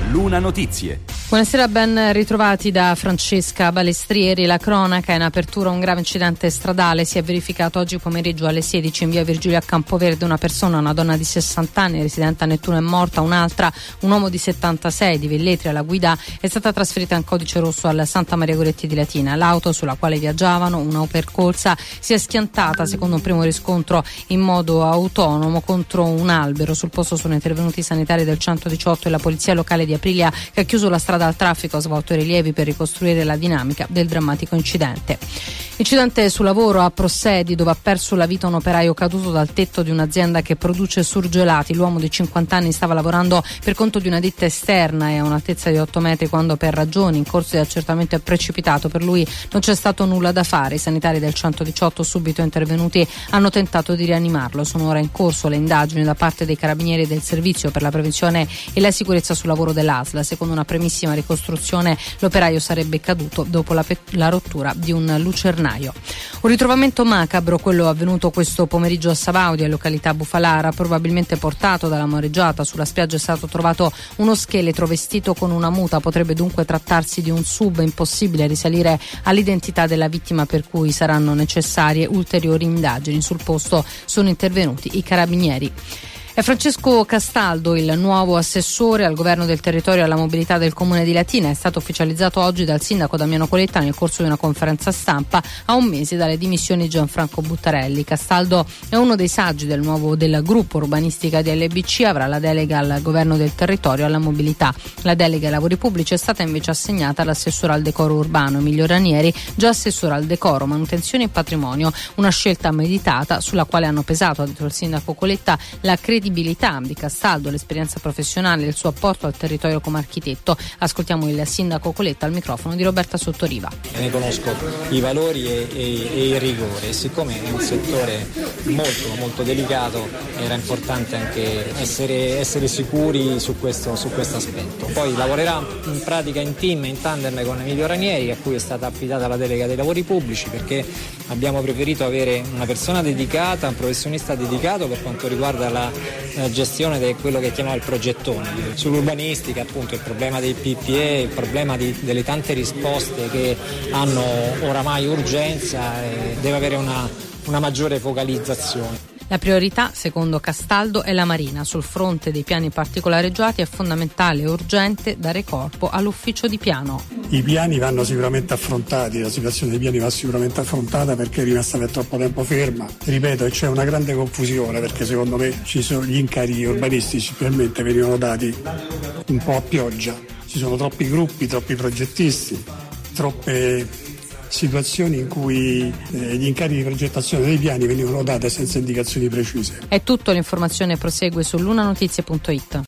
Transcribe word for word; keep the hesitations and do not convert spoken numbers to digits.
Luna Notizie. Buonasera, ben ritrovati da Francesca Balestrieri. La cronaca in apertura: un grave incidente stradale si è verificato oggi pomeriggio alle sedici in via Virgilio a Campoverde. Una persona, una donna di sessanta anni, residente a Nettuno, è morta. Un'altra, un uomo di settantasei di Velletri alla guida, è stata trasferita in codice rosso al Santa Maria Goretti di Latina. L'auto sulla quale viaggiavano, una Opel Corsa, si è schiantata, secondo un primo riscontro, in modo autonomo contro un albero. Sul posto sono intervenuti i sanitari del centodiciotto e la polizia locale di Aprilia, che ha chiuso la strada al traffico, ha svolto i rilievi per ricostruire la dinamica del drammatico incidente. Incidente sul lavoro a Prossedi, dove ha perso la vita un operaio caduto dal tetto di un'azienda che produce surgelati. L'uomo di cinquanta anni stava lavorando per conto di una ditta esterna e a un'altezza di otto metri quando, per ragioni in corso di accertamento, è precipitato. Per lui non c'è stato nulla da fare. I sanitari del centodiciotto, subito intervenuti, hanno tentato di rianimarlo. Sono ora in corso le indagini da parte dei carabinieri del servizio per la prevenzione e la sicurezza sul lavoro dell'A S L. Secondo una premissima ricostruzione, l'operaio sarebbe caduto dopo la, pe- la rottura di un lucernario. Un ritrovamento macabro, quello avvenuto questo pomeriggio a Savaudia, località Bufalara, probabilmente portato dalla mareggiata. Sulla spiaggia è stato trovato uno scheletro vestito con una muta. Potrebbe dunque trattarsi di un sub. Impossibile risalire all'identità della vittima, per cui saranno necessarie ulteriori indagini. Sul posto sono intervenuti i carabinieri. È Francesco Castaldo il nuovo assessore al governo del territorio e alla mobilità del comune di Latina. È stato ufficializzato oggi dal sindaco Damiano Coletta nel corso di una conferenza stampa a un mese dalle dimissioni di Gianfranco Buttarelli. Castaldo è uno dei saggi del nuovo del gruppo urbanistica di L B C, avrà la delega al governo del territorio e alla mobilità. La delega ai lavori pubblici è stata invece assegnata all'assessore al decoro urbano Emilio Ranieri, già assessore al decoro, manutenzione e patrimonio, una scelta meditata sulla quale hanno pesato, ha detto il sindaco Coletta, la credibilità di Castaldo, l'esperienza professionale e il suo apporto al territorio come architetto. Ascoltiamo il sindaco Coletta al microfono di Roberta Sottoriva. Ne conosco i valori e, e, e il rigore. Siccome è un settore molto molto delicato, era importante anche essere, essere sicuri su questo su questo aspetto. Poi lavorerà in pratica in team, in tandem con Emilio Ranieri, a cui è stata affidata la delega dei lavori pubblici, perché abbiamo preferito avere una persona dedicata, un professionista dedicato per quanto riguarda la la gestione di quello che chiamiamo il progettone. Sull'urbanistica, appunto, il problema dei P P E, il problema di, delle tante risposte che hanno oramai urgenza, eh, deve avere una, una maggiore focalizzazione. La priorità, secondo Castaldo, è la Marina. Sul fronte dei piani particolareggiati è fondamentale e urgente dare corpo all'ufficio di piano. I piani vanno sicuramente affrontati, la situazione dei piani va sicuramente affrontata perché è rimasta per troppo tempo ferma. Ripeto, c'è una grande confusione perché secondo me ci sono gli incarichi urbanistici probabilmente venivano dati un po' a pioggia. Ci sono troppi gruppi, troppi progettisti, troppe situazioni in cui eh, gli incarichi di progettazione dei piani venivano date senza indicazioni precise. È tutto, l'informazione prosegue su lunanotizie punto it.